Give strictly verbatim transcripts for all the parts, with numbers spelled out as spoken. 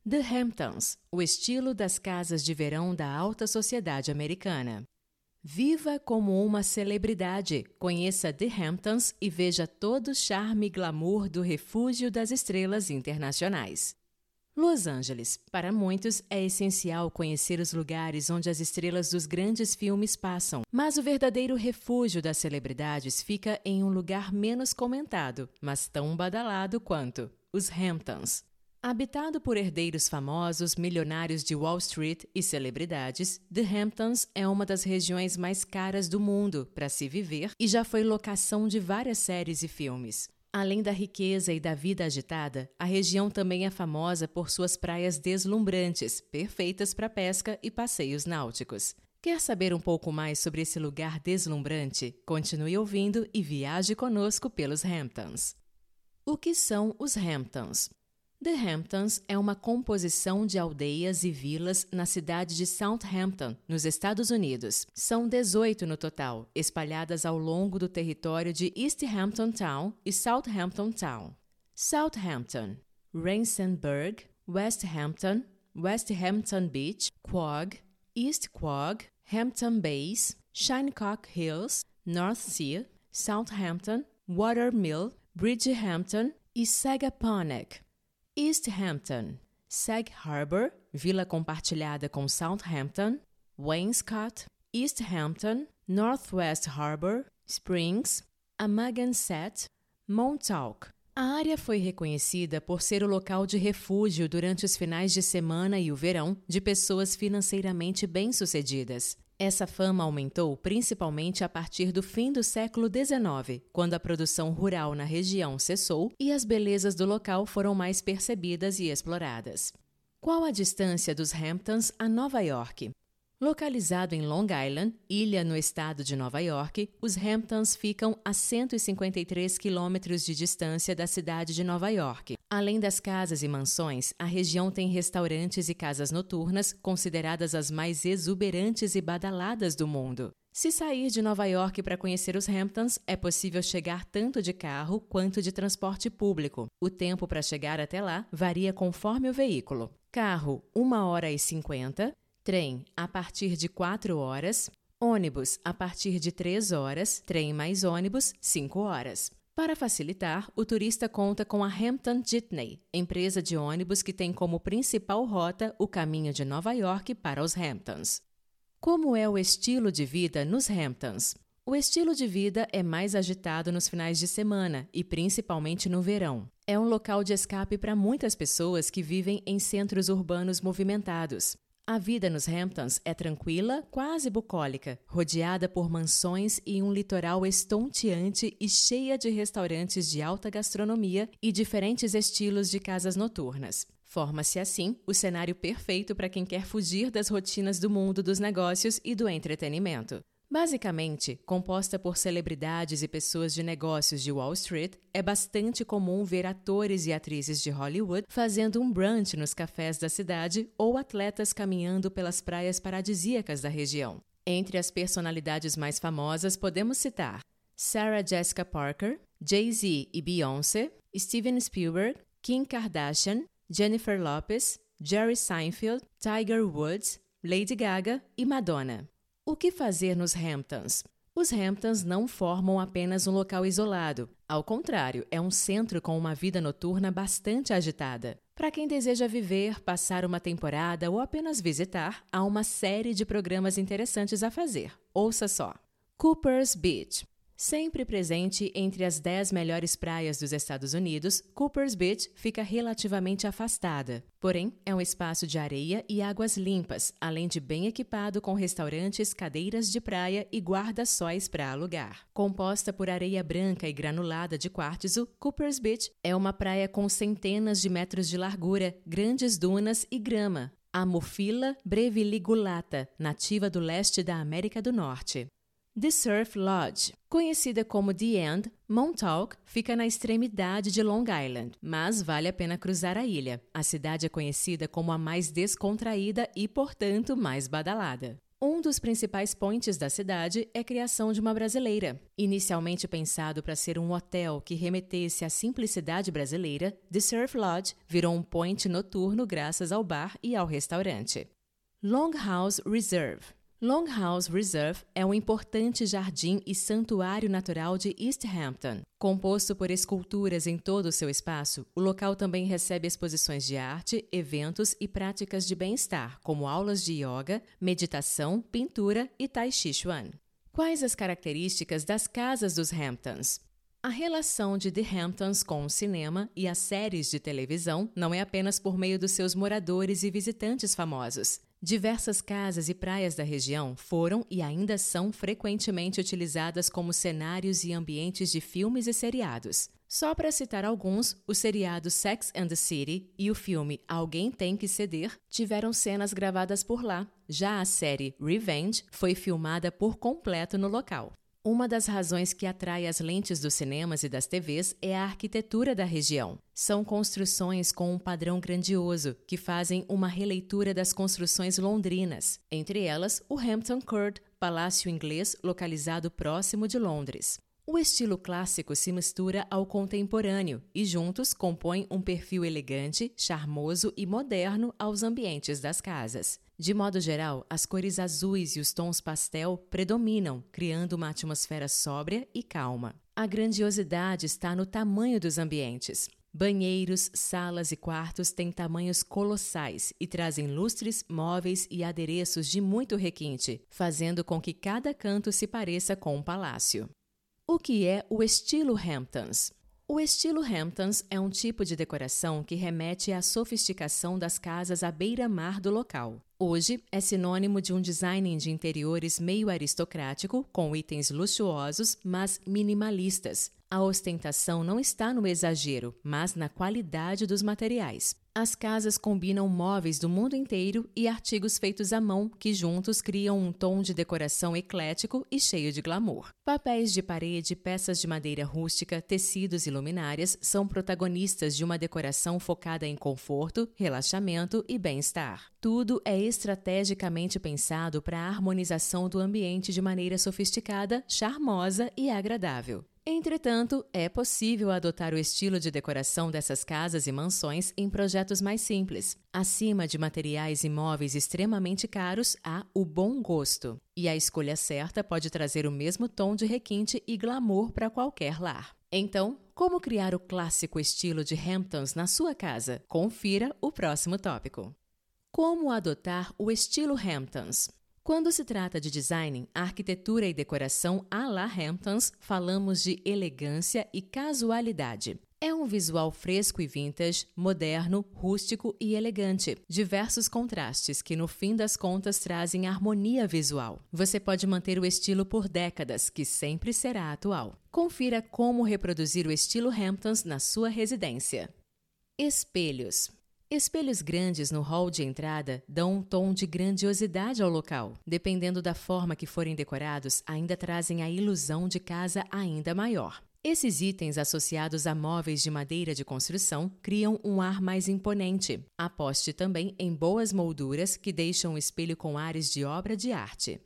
The Hamptons, o estilo das casas de verão da alta sociedade americana. Viva como uma celebridade, conheça The Hamptons e veja todo o charme e glamour do refúgio das estrelas internacionais. Los Angeles, para muitos, é essencial conhecer os lugares onde as estrelas dos grandes filmes passam, mas o verdadeiro refúgio das celebridades fica em um lugar menos comentado, mas tão badalado quanto os Hamptons. Habitado por herdeiros famosos, milionários de Wall Street e celebridades, The Hamptons é uma das regiões mais caras do mundo para se viver e já foi locação de várias séries e filmes. Além da riqueza e da vida agitada, a região também é famosa por suas praias deslumbrantes, perfeitas para pesca e passeios náuticos. Quer saber um pouco mais sobre esse lugar deslumbrante? Continue ouvindo e viaje conosco pelos Hamptons. O que são os Hamptons? The Hamptons é uma composição de aldeias e vilas na cidade de Southampton, nos Estados Unidos. São dezoito no total, espalhadas ao longo do território de East Hampton Town e Southampton Town. Southampton, Rensenburg, West Hampton, West Hampton Beach, Quogue, East Quogue, Hampton Bays, Shinnecock Hills, North Sea, Southampton, Watermill, Bridgehampton e Sagaponack. East Hampton, Sag Harbor, vila compartilhada com Southampton, Wainscott, East Hampton, Northwest Harbor, Springs, Amagansett, Montauk. A área foi reconhecida por ser o local de refúgio durante os finais de semana e o verão de pessoas financeiramente bem-sucedidas. Essa fama aumentou principalmente a partir do fim do século dezenove, quando a produção rural na região cessou e as belezas do local foram mais percebidas e exploradas. Qual a distância dos Hamptons a Nova York? Localizado em Long Island, ilha no estado de Nova York, os Hamptons ficam a cento e cinquenta e três quilômetros de distância da cidade de Nova York. Além das casas e mansões, a região tem restaurantes e casas noturnas, consideradas as mais exuberantes e badaladas do mundo. Se sair de Nova York para conhecer os Hamptons, é possível chegar tanto de carro quanto de transporte público. O tempo para chegar até lá varia conforme o veículo. Carro, uma hora e cinquenta. Trem, a partir de quatro horas. Ônibus, a partir de três horas. Trem mais ônibus, cinco horas. Para facilitar, o turista conta com a Hampton Jitney, empresa de ônibus que tem como principal rota o caminho de Nova York para os Hamptons. Como é o estilo de vida nos Hamptons? O estilo de vida é mais agitado nos finais de semana e principalmente no verão. É um local de escape para muitas pessoas que vivem em centros urbanos movimentados. A vida nos Hamptons é tranquila, quase bucólica, rodeada por mansões e um litoral estonteante e cheia de restaurantes de alta gastronomia e diferentes estilos de casas noturnas. Forma-se assim o cenário perfeito para quem quer fugir das rotinas do mundo dos negócios e do entretenimento. Basicamente, composta por celebridades e pessoas de negócios de Wall Street, é bastante comum ver atores e atrizes de Hollywood fazendo um brunch nos cafés da cidade ou atletas caminhando pelas praias paradisíacas da região. Entre as personalidades mais famosas podemos citar Sarah Jessica Parker, Jay-Z e Beyoncé, Steven Spielberg, Kim Kardashian, Jennifer Lopez, Jerry Seinfeld, Tiger Woods, Lady Gaga e Madonna. O que fazer nos Hamptons? Os Hamptons não formam apenas um local isolado. Ao contrário, é um centro com uma vida noturna bastante agitada. Para quem deseja viver, passar uma temporada ou apenas visitar, há uma série de programas interessantes a fazer. Ouça só. Cooper's Beach. Sempre presente entre as dez melhores praias dos Estados Unidos, Cooper's Beach fica relativamente afastada. Porém, é um espaço de areia e águas limpas, além de bem equipado com restaurantes, cadeiras de praia e guarda-sóis para alugar. Composta por areia branca e granulada de quartzo, Cooper's Beach é uma praia com centenas de metros de largura, grandes dunas e grama. Ammophila breviligulata, nativa do leste da América do Norte. The Surf Lodge. Conhecida como The End, Montauk fica na extremidade de Long Island, mas vale a pena cruzar a ilha. A cidade é conhecida como a mais descontraída e, portanto, mais badalada. Um dos principais pontos da cidade é a criação de uma brasileira. Inicialmente pensado para ser um hotel que remetesse à simplicidade brasileira, The Surf Lodge virou um point noturno graças ao bar e ao restaurante. Longhouse Reserve. Longhouse Reserve é um importante jardim e santuário natural de East Hampton. Composto por esculturas em todo o seu espaço, o local também recebe exposições de arte, eventos e práticas de bem-estar, como aulas de yoga, meditação, pintura e tai chi chuan. Quais as características das casas dos Hamptons? A relação de The Hamptons com o cinema e as séries de televisão não é apenas por meio dos seus moradores e visitantes famosos. Diversas casas e praias da região foram e ainda são frequentemente utilizadas como cenários e ambientes de filmes e seriados. Só para citar alguns, o seriado Sex and the City e o filme Alguém Tem que Ceder tiveram cenas gravadas por lá. Já a série Revenge foi filmada por completo no local. Uma das razões que atrai as lentes dos cinemas e das T Vs é a arquitetura da região. São construções com um padrão grandioso, que fazem uma releitura das construções londrinas. Entre elas, o Hampton Court, palácio inglês localizado próximo de Londres. O estilo clássico se mistura ao contemporâneo e juntos compõem um perfil elegante, charmoso e moderno aos ambientes das casas. De modo geral, as cores azuis e os tons pastel predominam, criando uma atmosfera sóbria e calma. A grandiosidade está no tamanho dos ambientes. Banheiros, salas e quartos têm tamanhos colossais e trazem lustres, móveis e adereços de muito requinte, fazendo com que cada canto se pareça com um palácio. O que é o estilo Hamptons? O estilo Hamptons é um tipo de decoração que remete à sofisticação das casas à beira-mar do local. Hoje, é sinônimo de um design de interiores meio aristocrático, com itens luxuosos, mas minimalistas. A ostentação não está no exagero, mas na qualidade dos materiais. As casas combinam móveis do mundo inteiro e artigos feitos à mão, que juntos criam um tom de decoração eclético e cheio de glamour. Papéis de parede, peças de madeira rústica, tecidos e luminárias são protagonistas de uma decoração focada em conforto, relaxamento e bem-estar. Tudo é estrategicamente pensado para a harmonização do ambiente de maneira sofisticada, charmosa e agradável. Entretanto, é possível adotar o estilo de decoração dessas casas e mansões em projetos mais simples. Acima de materiais e móveis extremamente caros, há o bom gosto. E a escolha certa pode trazer o mesmo tom de requinte e glamour para qualquer lar. Então, como criar o clássico estilo de Hamptons na sua casa? Confira o próximo tópico. Como adotar o estilo Hamptons? Quando se trata de design, arquitetura e decoração à la Hamptons, falamos de elegância e casualidade. É um visual fresco e vintage, moderno, rústico e elegante. Diversos contrastes que, no fim das contas, trazem harmonia visual. Você pode manter o estilo por décadas, que sempre será atual. Confira como reproduzir o estilo Hamptons na sua residência. Espelhos. Espelhos grandes no hall de entrada dão um tom de grandiosidade ao local. Dependendo da forma que forem decorados, ainda trazem a ilusão de casa ainda maior. Esses itens associados a móveis de madeira de construção criam um ar mais imponente. Aposte também em boas molduras que deixam o espelho com ares de obra de arte.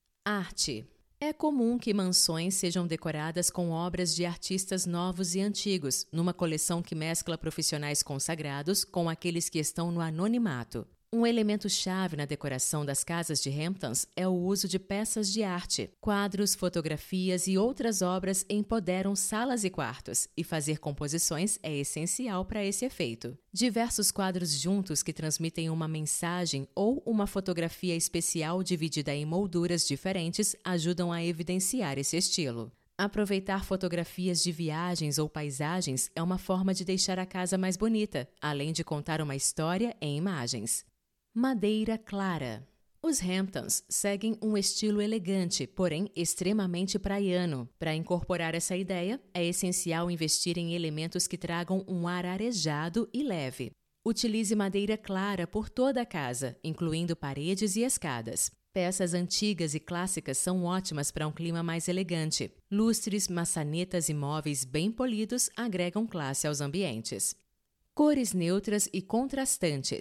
Arte. É comum que mansões sejam decoradas com obras de artistas novos e antigos, numa coleção que mescla profissionais consagrados com aqueles que estão no anonimato. Um elemento-chave na decoração das casas de Hamptons é o uso de peças de arte. Quadros, fotografias e outras obras empoderam salas e quartos, e fazer composições é essencial para esse efeito. Diversos quadros juntos que transmitem uma mensagem ou uma fotografia especial dividida em molduras diferentes ajudam a evidenciar esse estilo. Aproveitar fotografias de viagens ou paisagens é uma forma de deixar a casa mais bonita, além de contar uma história em imagens. Madeira clara. Os Hamptons seguem um estilo elegante, porém extremamente praiano. Para incorporar essa ideia, é essencial investir em elementos que tragam um ar arejado e leve. Utilize madeira clara por toda a casa, incluindo paredes e escadas. Peças antigas e clássicas são ótimas para um clima mais elegante. Lustres, maçanetas e móveis bem polidos agregam classe aos ambientes. Cores neutras e contrastantes.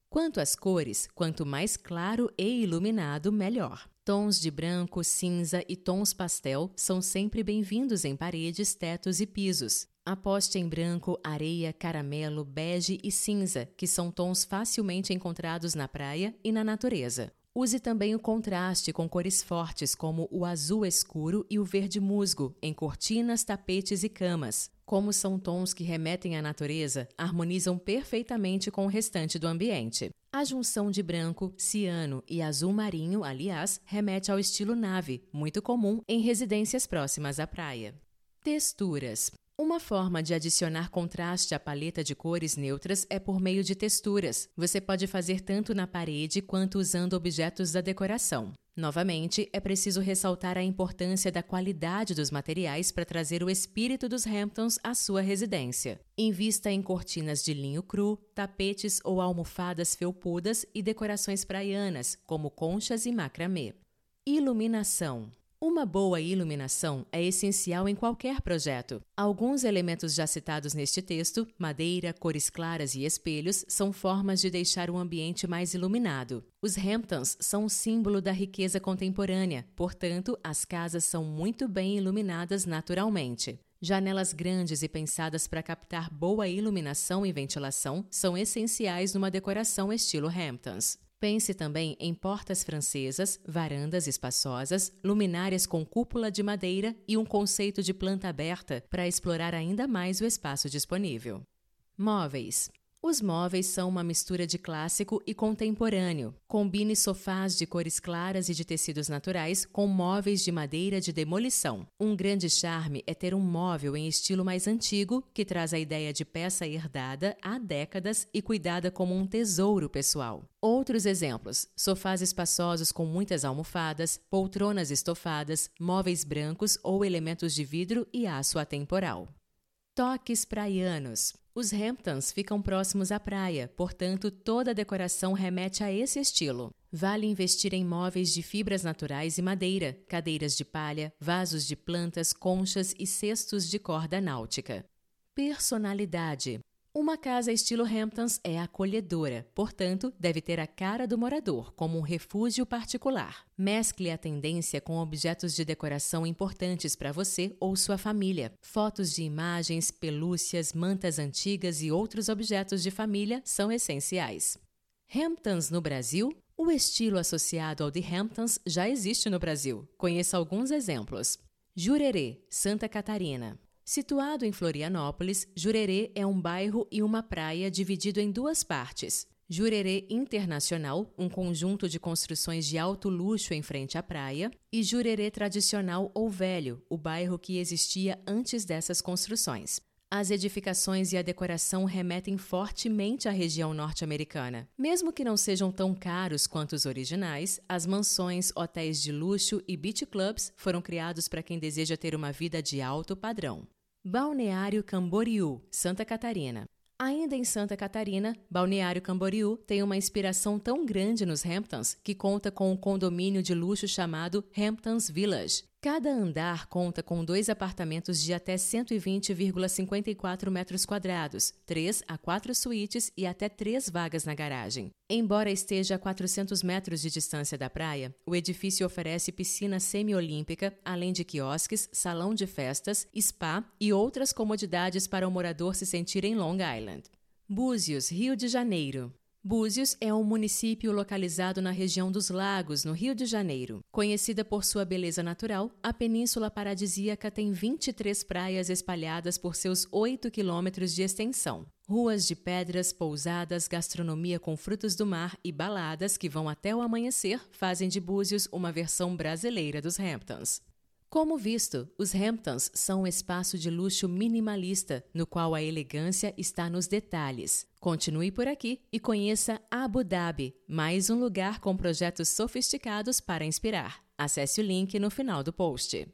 Quanto às cores, quanto mais claro e iluminado, melhor. Tons de branco, cinza e tons pastel são sempre bem-vindos em paredes, tetos e pisos. Aposte em branco, areia, caramelo, bege e cinza, que são tons facilmente encontrados na praia e na natureza. Use também o contraste com cores fortes como o azul escuro e o verde musgo em cortinas, tapetes e camas. Como são tons que remetem à natureza, harmonizam perfeitamente com o restante do ambiente. A junção de branco, ciano e azul marinho, aliás, remete ao estilo nave, muito comum em residências próximas à praia. Texturas. Uma forma de adicionar contraste à paleta de cores neutras é por meio de texturas. Você pode fazer tanto na parede quanto usando objetos da decoração. Novamente, é preciso ressaltar a importância da qualidade dos materiais para trazer o espírito dos Hamptons à sua residência. Invista em cortinas de linho cru, tapetes ou almofadas felpudas e decorações praianas, como conchas e macramê. Iluminação. Uma boa iluminação é essencial em qualquer projeto. Alguns elementos já citados neste texto, madeira, cores claras e espelhos, são formas de deixar o ambiente mais iluminado. Os Hamptons são um símbolo da riqueza contemporânea, portanto, as casas são muito bem iluminadas naturalmente. Janelas grandes e pensadas para captar boa iluminação e ventilação são essenciais numa decoração estilo Hamptons. Pense também em portas francesas, varandas espaçosas, luminárias com cúpula de madeira e um conceito de planta aberta para explorar ainda mais o espaço disponível. Móveis. Os móveis são uma mistura de clássico e contemporâneo. Combine sofás de cores claras e de tecidos naturais com móveis de madeira de demolição. Um grande charme é ter um móvel em estilo mais antigo, que traz a ideia de peça herdada há décadas e cuidada como um tesouro pessoal. Outros exemplos: sofás espaçosos com muitas almofadas, poltronas estofadas, móveis brancos ou elementos de vidro e aço atemporal. Toques praianos. Os Hamptons ficam próximos à praia, portanto, toda a decoração remete a esse estilo. Vale investir em móveis de fibras naturais e madeira, cadeiras de palha, vasos de plantas, conchas e cestos de corda náutica. Personalidade. Uma casa estilo Hamptons é acolhedora, portanto, deve ter a cara do morador, como um refúgio particular. Mescle a tendência com objetos de decoração importantes para você ou sua família. Fotos de imagens, pelúcias, mantas antigas e outros objetos de família são essenciais. Hamptons no Brasil? O estilo associado ao de Hamptons já existe no Brasil. Conheça alguns exemplos. Jurerê, Santa Catarina. Situado em Florianópolis, Jurerê é um bairro e uma praia dividido em duas partes. Jurerê Internacional, um conjunto de construções de alto luxo em frente à praia, e Jurerê Tradicional ou Velho, o bairro que existia antes dessas construções. As edificações e a decoração remetem fortemente à região norte-americana. Mesmo que não sejam tão caros quanto os originais, as mansões, hotéis de luxo e beach clubs foram criados para quem deseja ter uma vida de alto padrão. Balneário Camboriú, Santa Catarina. Ainda em Santa Catarina, Balneário Camboriú tem uma inspiração tão grande nos Hamptons que conta com um condomínio de luxo chamado Hamptons Village. Cada andar conta com dois apartamentos de até cento e vinte vírgula cinquenta e quatro metros quadrados, três a quatro suítes e até três vagas na garagem. Embora esteja a quatrocentos metros de distância da praia, o edifício oferece piscina semiolímpica, além de quiosques, salão de festas, spa e outras comodidades para o morador se sentir em Long Island. Búzios, Rio de Janeiro. Búzios é um município localizado na região dos Lagos, no Rio de Janeiro. Conhecida por sua beleza natural, a Península Paradisíaca tem vinte e três praias espalhadas por seus oito quilômetros de extensão. Ruas de pedras, pousadas, gastronomia com frutos do mar e baladas que vão até o amanhecer fazem de Búzios uma versão brasileira dos Hamptons. Como visto, os Hamptons são um espaço de luxo minimalista, no qual a elegância está nos detalhes. Continue por aqui e conheça Abu Dhabi, mais um lugar com projetos sofisticados para inspirar. Acesse o link no final do post.